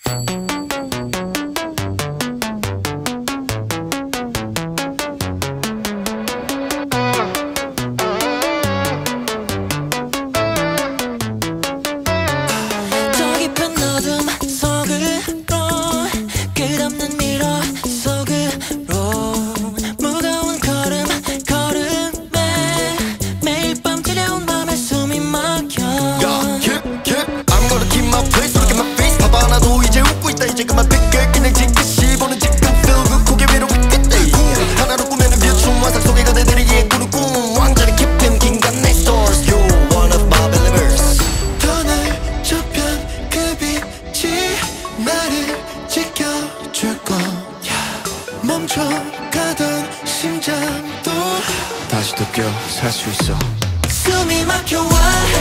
그만 빗길 그냥 지그시 보는 직감 feel good 고개 위로 윗깃대 하나로 꾸며낸 뷰춤 환상 속에 그대들이기에 꾸는 꿈 왕자는 깊은 긴감 내 stars You're one of my believers 더 넓적편 그 빛이 나를 지켜줄 거야 멈춰가던 심장도 다시 느껴 살 수 있어 숨이 막혀와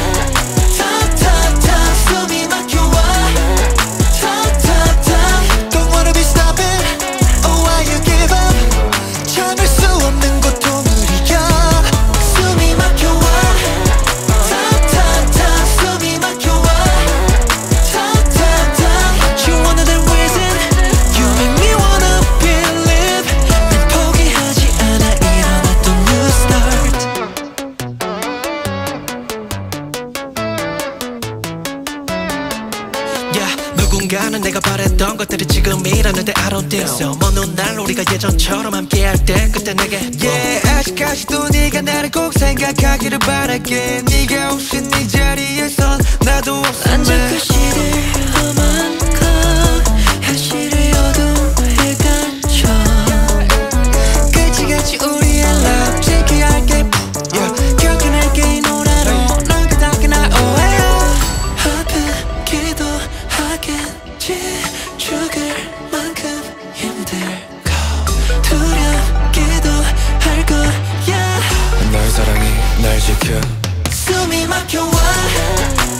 타타타 숨이 막혀와 누군가는 내가 바랬던 것들이 지금이라는데 I don't think so 먼 훗날 우리가 예전처럼 함께할 때 그때 내게 Yeah 아직까지도 네가 나를 꼭 생각하기를 바랄게 네가 없이 네 자리에선 나도 없으면 반짝할 시를 험한 것 현실의 어둠에 갇혀 끝이같이 우리의 love 지켜할게 켜켜낼게 이 노래로 널 그닥 날 오해요 아프기도 하겠지 죽을 만큼 힘들고 두렵기도 할 거야 너의 사랑이 날 지켜 숨이 막혀와